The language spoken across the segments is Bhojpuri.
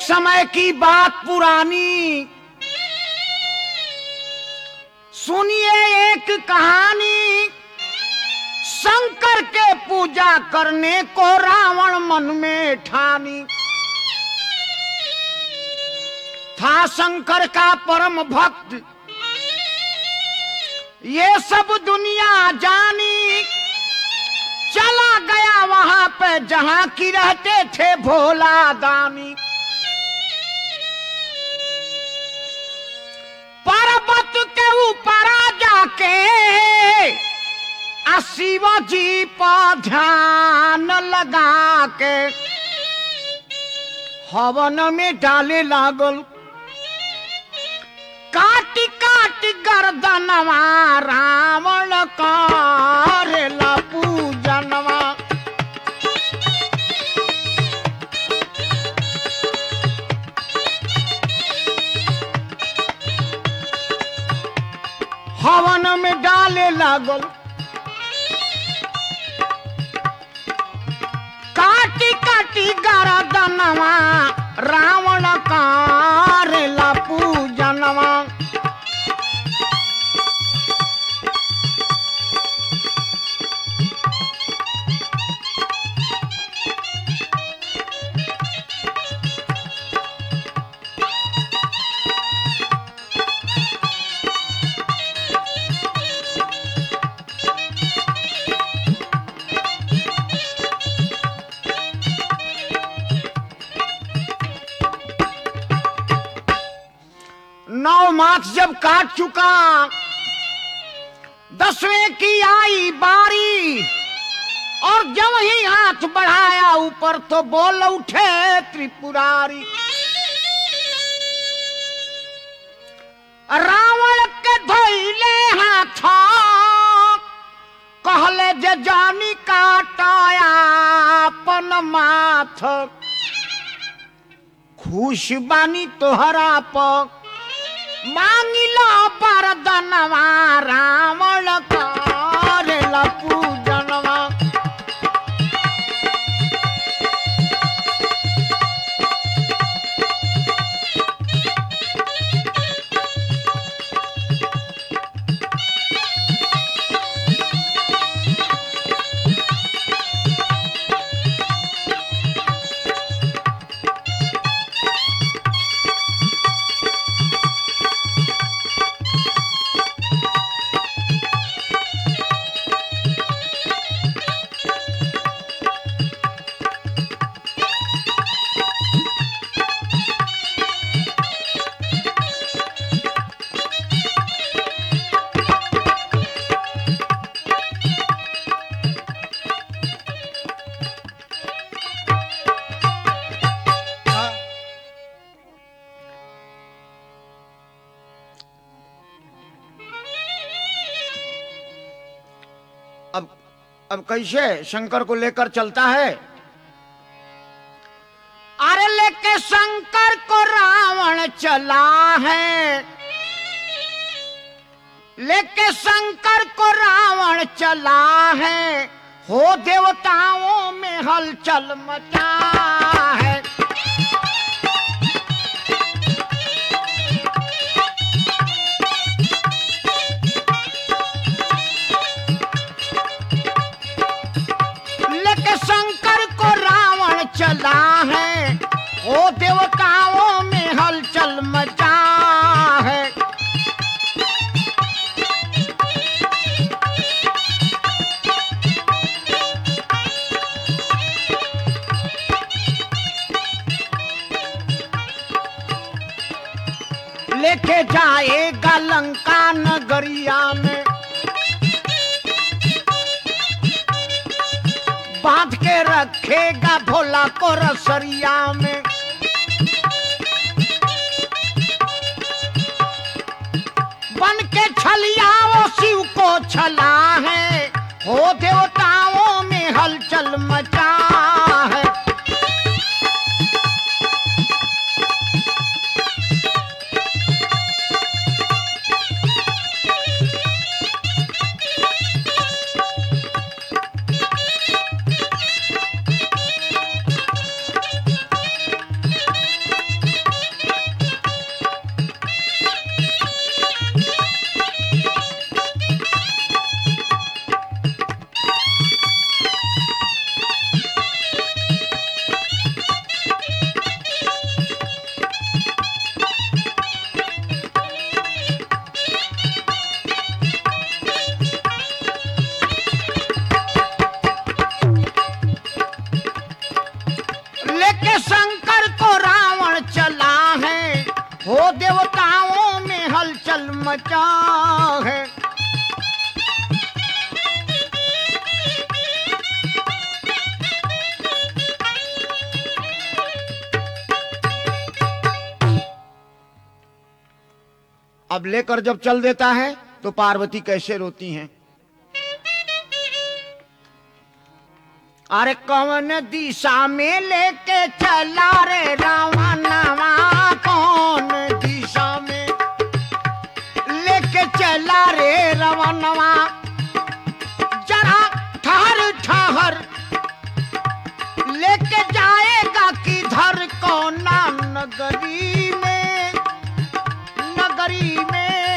एक समय की बात पुरानी, सुनिए एक कहानी। शंकर के पूजा करने को रावण मन में ठानी। था शंकर का परम भक्त, ये सब दुनिया जानी। चला गया वहां पे जहां की रहते थे भोला दानी। पर्वत के ऊपर जाके शिव जी पर ध्यान लगा के हवन में डाले लागल। काटी काटी गर्दनवा रावण करेला पूजनवा। हवन में डाले लागल। काटी काटी गर्दनवा रावण करेला पूजनवा। नौ मास जब काट चुका, 10वें की आई बारी। और जब ही हाथ बढ़ाया ऊपर तो बोल उठे त्रिपुरारी। रावण के धोइले हाथ कहले जे जानी काटाया अपन माथ। खुश बानी तोहरा पर मांगिलो वरदानवा रावण करेला पूजनवा। अब कैसे शंकर को लेकर चलता है? अरे लेके शंकर को रावण चला है। लेके शंकर को रावण चला है। हो देवताओं में हलचल मचा है। शंकर को रावण चला है। ओ देवताओं में हलचल मचा है। लेके जाएगा लंका नगरिया में। बांध के रखेगा भोला को रसरिया में। बन के छलिया वो शिव को छला है। हो देवताओं में हलचल मचा है। हो देवताओं में हलचल मचा है। अब लेकर जब चल देता है तो पार्वती कैसे रोती हैं। अरे कौन दिशा में लेके चला रे रावणवा, कौन दिशा में लेके चला रे रावणवा, जरा ठहर ठहर लेके जाएगा किधर कौना नगरी में, नगरी में।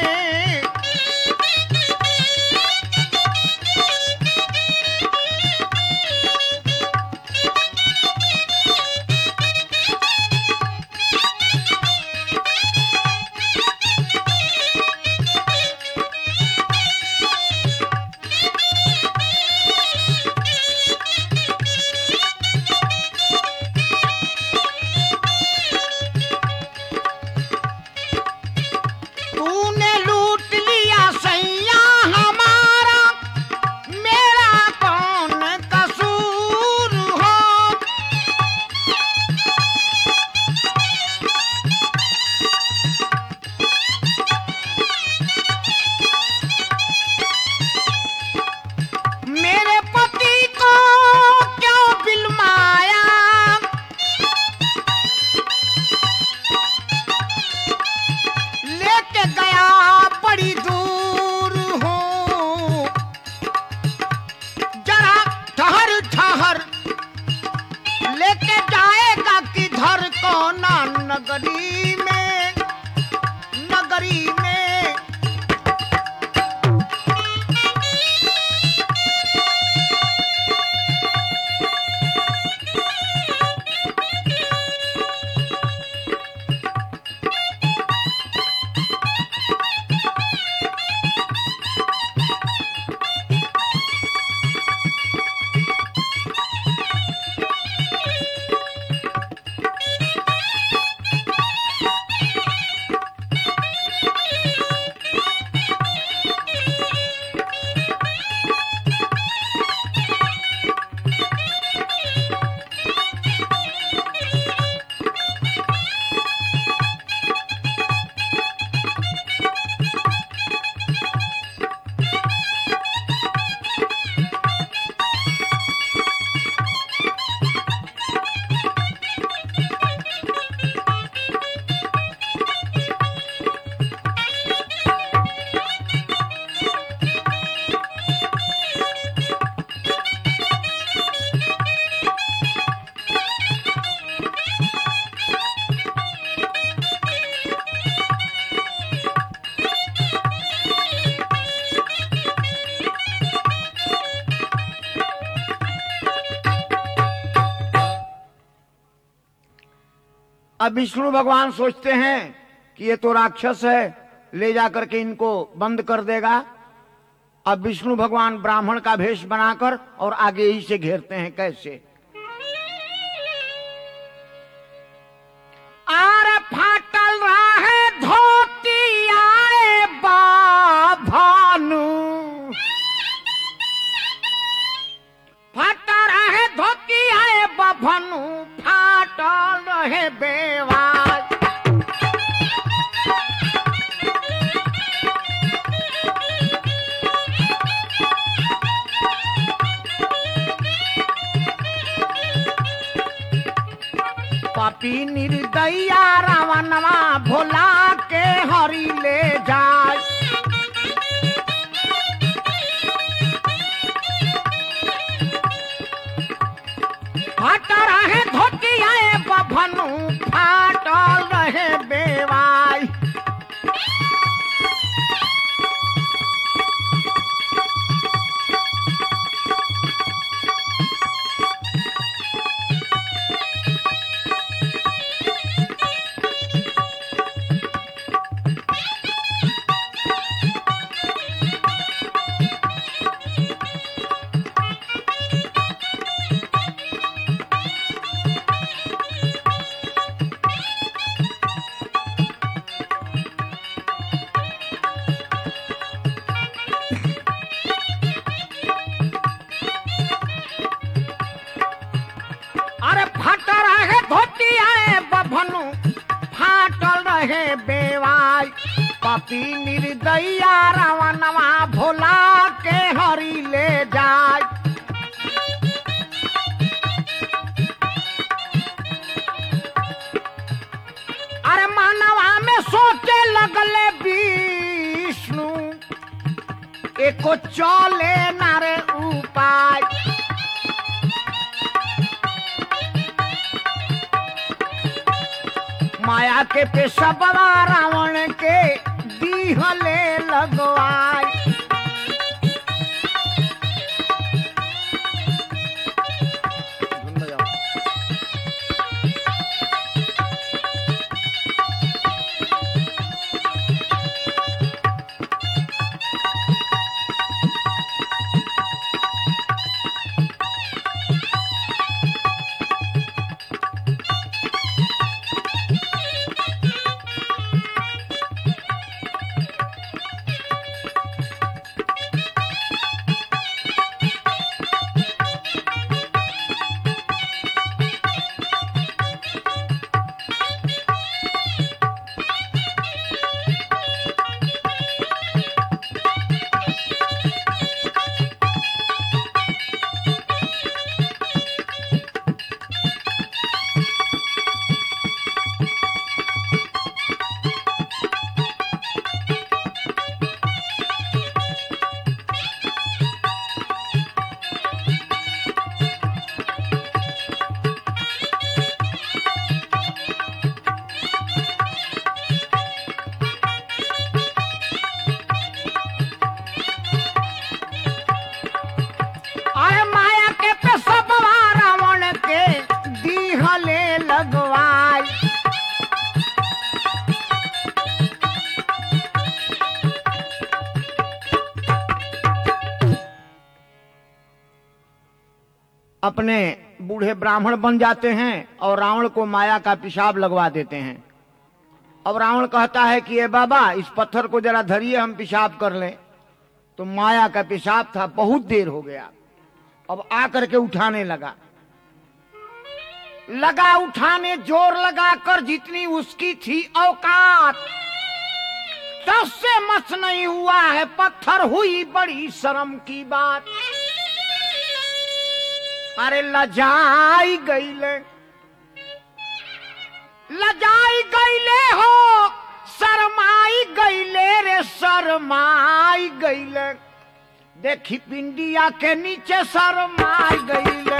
नगरी में, नगरी में। अब विष्णु भगवान सोचते हैं कि ये तो राक्षस है, ले जाकर के इनको बंद कर देगा। अब विष्णु भगवान ब्राह्मण का वेश बनाकर और आगे ही से घेरते हैं। कैसे? आरे फाटल रहे धोती आए भानु, फाटल रहे धोती आए भानु, फाटल रहे बेवाज। पापी निर्दया रावणवा भोला के हरि ले जाए। फाटल रहे धोती आए बभनु, फाटल रहे बेवाई। रहे बेवाई पापी निर्दया रावणवा भोला के हरि ले जाय। अरे मानवा में सोचे लगले विष्णु एको चले नारे उपाय। माया के पेशवा रावण के दीहले लगवाय। अपने बूढ़े ब्राह्मण बन जाते हैं और रावण को माया का पेशाब लगवा देते हैं। अब रावण कहता है कि ये बाबा इस पत्थर को जरा धरिए हम पेशाब कर लें। तो माया का पेशाब था, बहुत देर हो गया। अब आकर के उठाने लगा उठाने, जोर लगाकर जितनी उसकी थी औकात, 10 से मस नहीं हुआ है पत्थर, हुई बड़ी शर्म की बात। अरे लजाई गईले हो, शरमाई गईले रे शरमाई गईले, देखी पिंडिया के नीचे शरमाई गईले।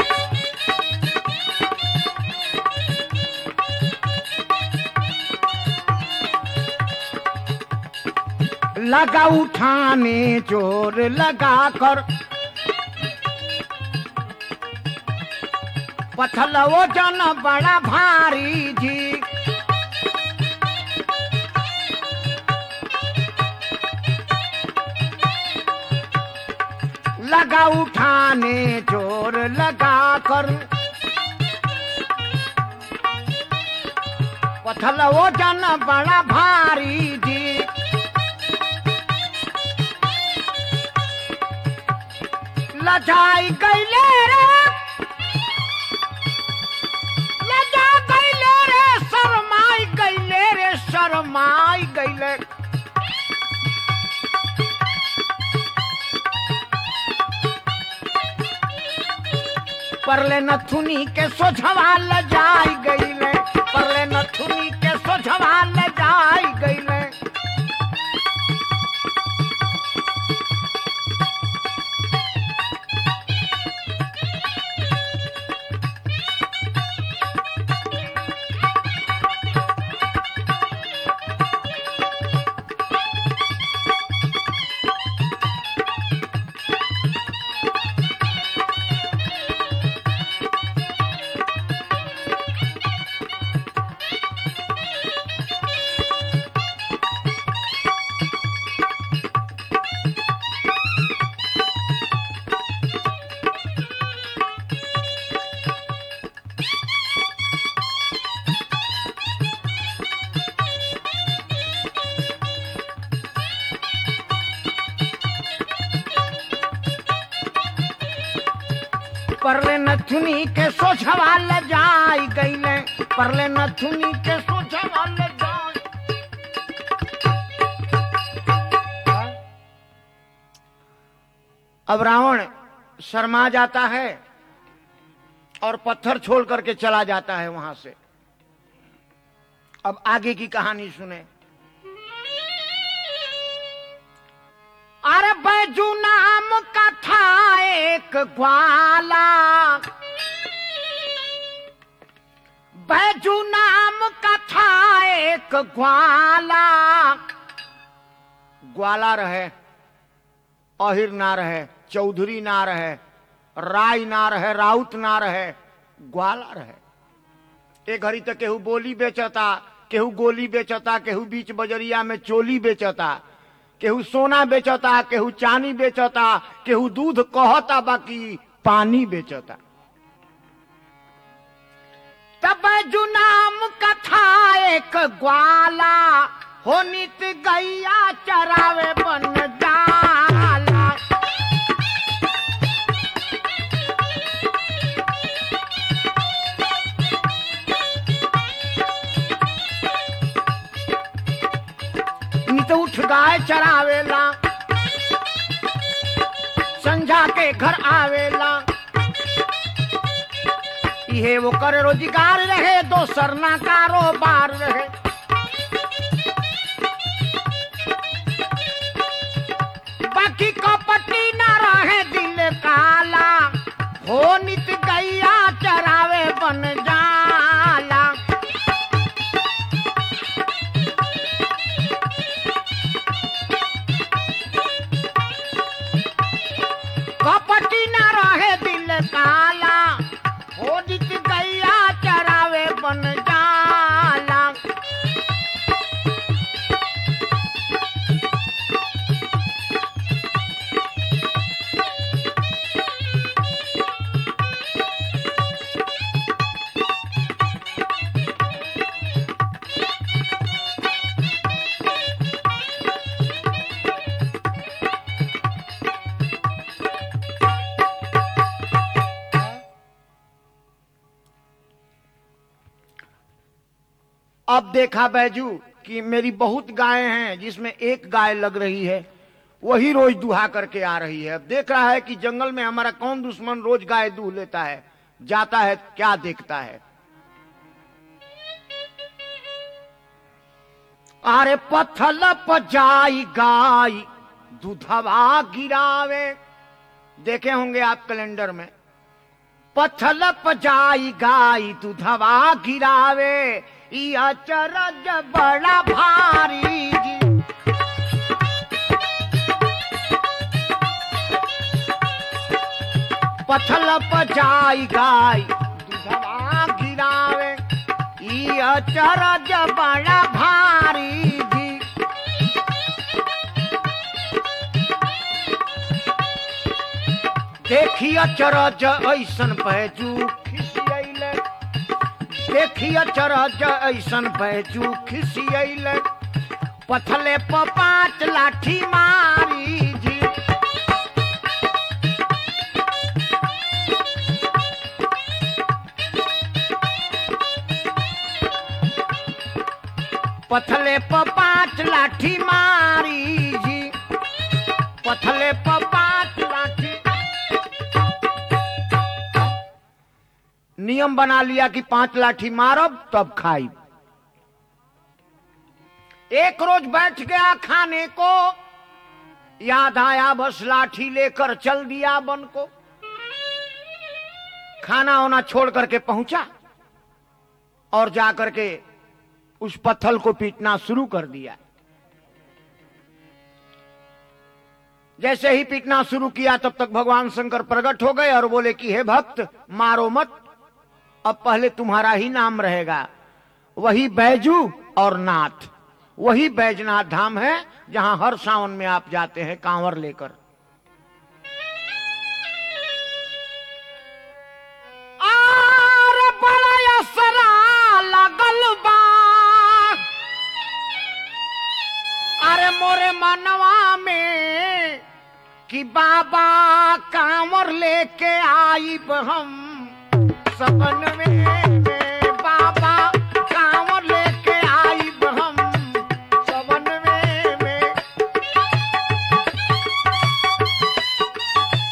लगा उठाने जोर लगाकर, पत्थर वजन बड़ा भारी जी। लगा उठाने जोर लगाकर, पत्थर वजन बड़ा भारी जी। लजाई गईले रे, शरमाई गईले। परले नथुनी के सोझवा लजाई गईले, परले नथुनी के सोझवा लजाई गईले। परले नथुनी के सोझवा लजाई गईले, परले नथुनी के सोझवा लजाई अब रावण शर्मा जाता है और पत्थर छोड़ करके चला जाता है वहां से। अब आगे की कहानी सुने। अरे बैजू नाम का था एक ग्वाला, बैजू नाम का था एक ग्वाला। ग्वाला रहे, अहिर ना रहे, चौधरी ना रहे, राय ना रहे, राउत ना रहे, ग्वाला रहे। एक घड़ी तक केहू बोली बेचता, केहू गोली बेचता, केहू बीच बजरिया में चोली बेचता, केहू सोना बेचता, केहू चांदी बेचता, केहू दूध कहता बाकी पानी बेचता। तब बैजू नाम का था एक ग्वाला, हो नित गैया चरावे बन जाला। नित उठ गाय चरावेला, संझा के घर आवेला। ये वो कर रोजगार रहे, दोसर ना कारोबार रहे। बाकी कपटी ना रहे दिल काला, हो नित गैया चरावे बन जाला। कपटी ना रहे दिल काला, हो नित गैया चरावे बन जाला। अब देखा बैजू कि मेरी बहुत गायें हैं, जिसमें एक गाय लग रही है, वही रोज दुहा करके आ रही है। अब देख रहा है कि जंगल में हमारा कौन दुश्मन रोज गाय दूह लेता है, जाता है, क्या देखता है। अरे पत्थल पजाई गाय दूधवा गिरावे, देखे होंगे आप कैलेंडर में। पत्थल पजाई गाय दूधवा गिरावे, या चरज बड़ा भारी जी। पत्थल पजाई गाय दूधवा गिरावे, या चरज बड़ा भारी जी। देखिए चरज ऐसन बैजू खिसियैले, देखिए चरज ऐसन बैजू खिसियैले। पथले प 5 लाठी मारी जी। पथले प 5 लाठी मारी जी। पथले प 5 लाठी। नियम बना लिया कि 5 लाठी मारब तब खाई। एक रोज बैठ गया खाने को, याद आया बस लाठी लेकर चल दिया वन को। खाना वाना छोड़ करके पहुंचा और जाकर के उस पत्थल को पीटना शुरू कर दिया। जैसे ही पीटना शुरू किया तब तक भगवान शंकर प्रकट हो गए और बोले कि हे भक्त, मारो मत, अब पहले तुम्हारा ही नाम रहेगा। वही बैजू और नाथ, वही बैजनाथ धाम है जहां हर सावन में आप जाते हैं कांवर लेकर। बड़ा असरा लगल बा, अरे मोरे मनवा में कि बाबा कांवर लेके आइब हम सपन में। बाबा कांवर लेके आइब हम सपन में।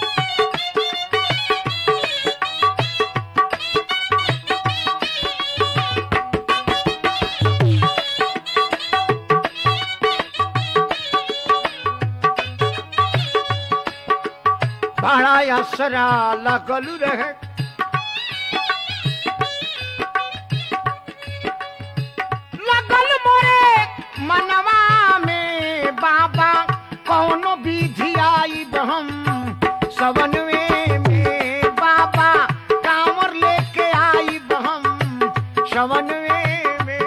असरा लगल रहे लगल मोरे मनवा में बाबा कौनो विधि आई हम सवनवे में बाबा कांवर लेके आई हम सवनवे में।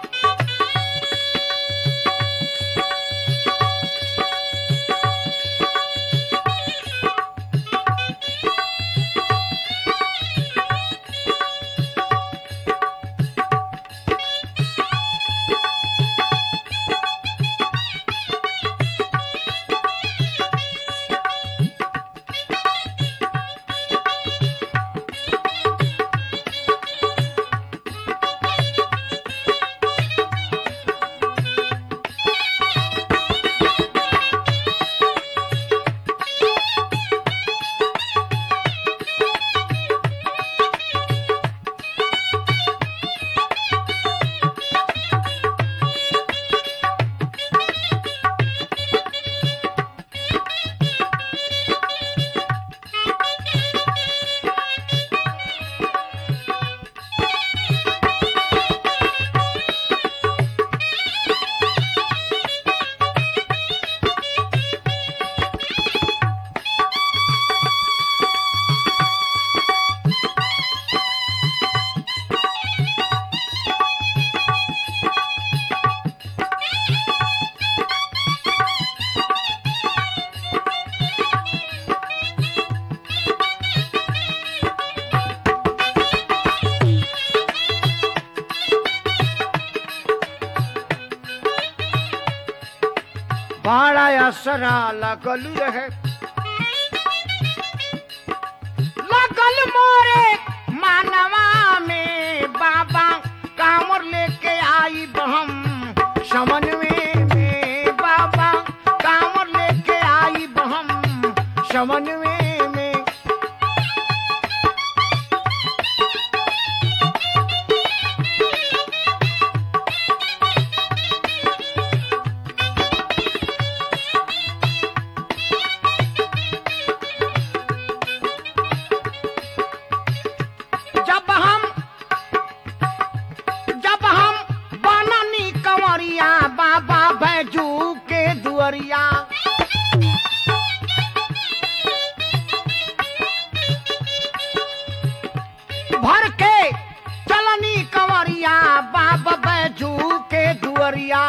बड़ा असरा लगल रहे लगल मोरे मानवा में बाबा कांवर लेके आई हम समन्वे में बाबा कांवर लेके आई हम समन्वे में। बाबा बैजू के दुअरिया भर के चलनी कंवरिया बाबा बैजू के दुअरिया।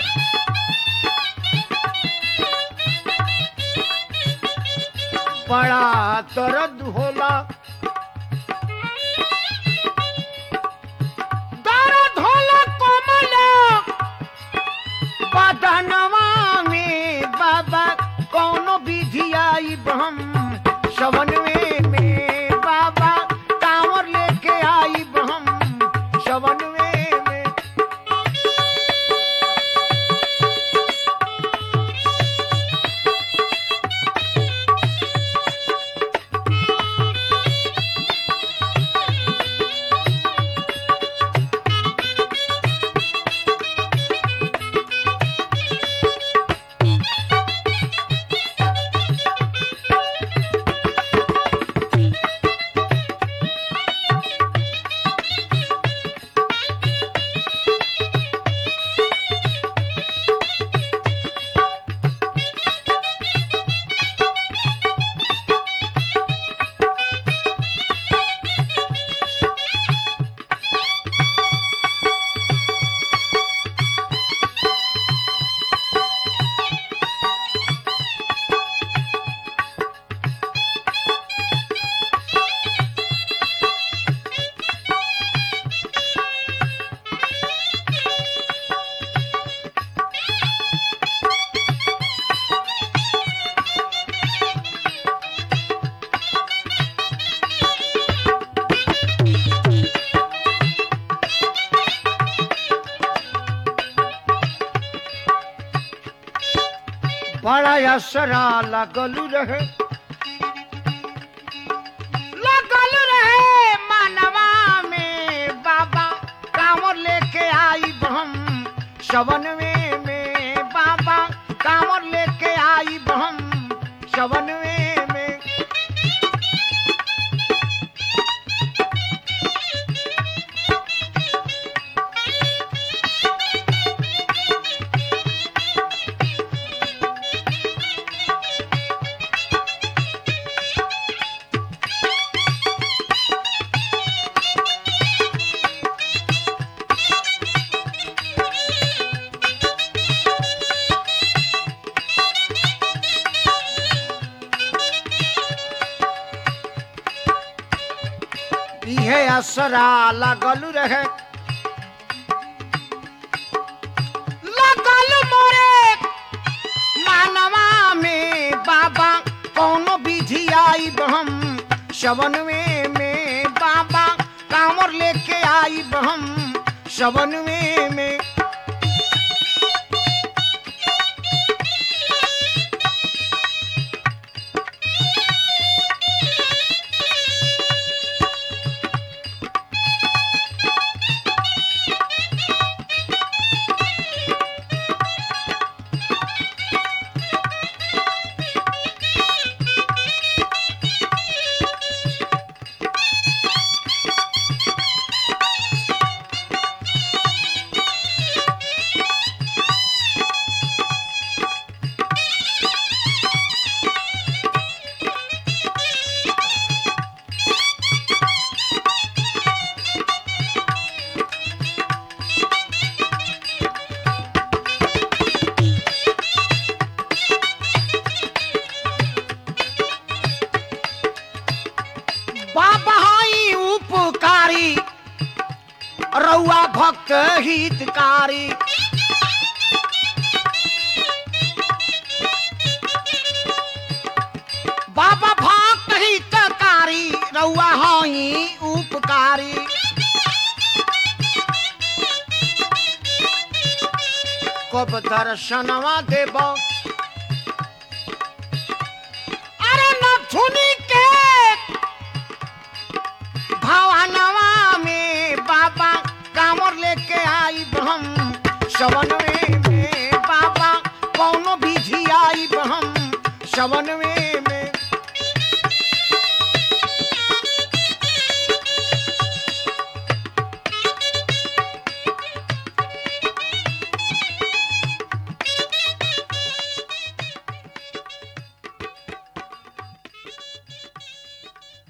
बड़ा दर्द होला बदनवा में बाबा कौनो विधि आई हम सवनवे में बाबा कांवर लेके आई हम सवनवे में। बड़ा असरा लगल रहे मानवा में बाबा कांवर लेके आई हम सवनवे में बाबा कांवर लेके आई हम सवनवे में। असरा लगल रहे, लगल मोरे मानवा में बाबा कौनो विधि आई हम शवनवे में बाबा कांवर लेके आई हम शवनवे में। रउआ भक्त हितकारी, बाबा भक्त हितकारी रउआ हई उपकारी। कब दर्शनवा देब अरे नथुनी के भवनवा में बाबा कांवर लेके आई हम शवनवे में बाबा कौनो विधि आई हम शवनवे